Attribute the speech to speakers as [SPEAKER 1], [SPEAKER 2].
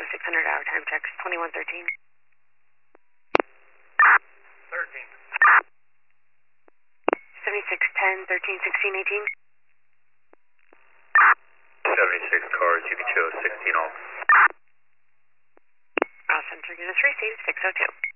[SPEAKER 1] 600 hour time checks, 2113.
[SPEAKER 2] 13.
[SPEAKER 1] 7610, 13, 16, 18.
[SPEAKER 2] 76 cars, you can show 16 all.
[SPEAKER 1] Center units received, 602.